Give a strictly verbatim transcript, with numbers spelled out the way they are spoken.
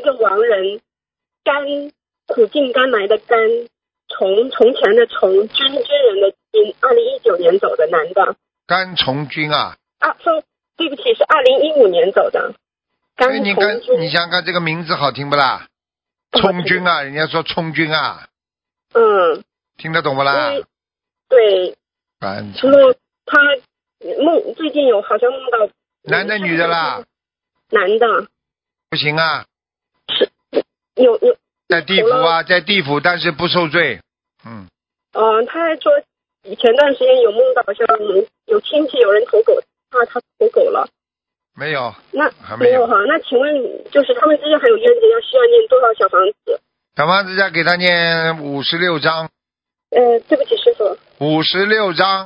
个亡人，甘苦尽甘来的甘，从从前的从，军军人的军，二零一九年走的男的。 甘从军啊？ 啊，说对不起，是二零一五年走的。甘从你看， 军。 你想想看这个名字好听不啦？充军啊，人家说充军啊。 嗯。 听得懂不啦？ 对。 甘从军。他梦最近有好像梦到。 男的女的啦？ 男的。 不行啊。 是。有有。 在地府啊，在地府，但是不受罪。嗯。 嗯、呃，他还说前段时间有梦到好像有有亲戚有人投狗，怕他投狗了。 没有。 那还没有哈？那请问就是他们之间还有冤结，要需要念多少小房子？ 小房子要给他念五十六章。 呃，对不起师傅。 五十六章。